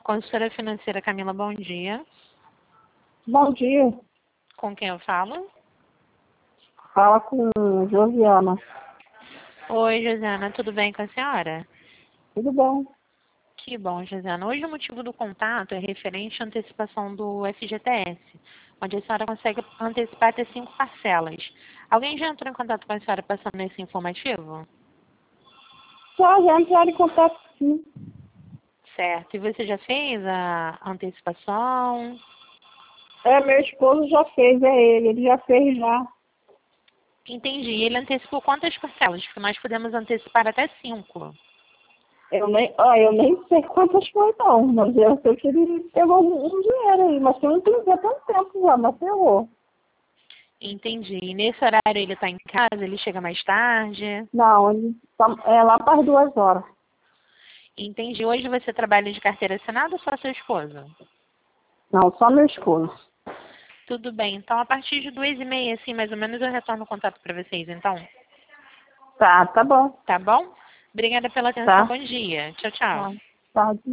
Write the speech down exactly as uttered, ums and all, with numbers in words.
Consultora financeira Camila, bom dia. Bom dia. Com quem eu falo? Fala com Josiana. Oi, Josiana, tudo bem com a senhora? Tudo bom? Que bom, Josiana. Hoje o motivo do contato é referente à antecipação do F G T S, onde a senhora consegue antecipar até cinco parcelas. Alguém já entrou em contato com a senhora passando esse informativo? Só já entrar em contato sim. Certo. E você já fez a antecipação? É, meu esposo já fez, é ele. Ele já fez já. Entendi. Ele antecipou quantas parcelas? Porque nós podemos antecipar até cinco. Eu nem, ó, eu nem sei quantas foi não, mas eu sei que ele pegou um, um dinheiro aí, mas eu não entendi há tanto tempo já, mas pegou. Entendi. E nesse horário ele está em casa? Ele chega mais tarde? Não, ele tá, é lá para as duas horas. Entendi. Hoje você trabalha de carteira assinada ou só seu esposo? Não, só meu esposo. Tudo bem. Então, a partir de duas e meia, assim, mais ou menos, eu retorno o contato para vocês, então. Tá, tá bom. Tá bom? Obrigada pela atenção. Tá. Bom dia. Tchau, tchau. Tá, tá.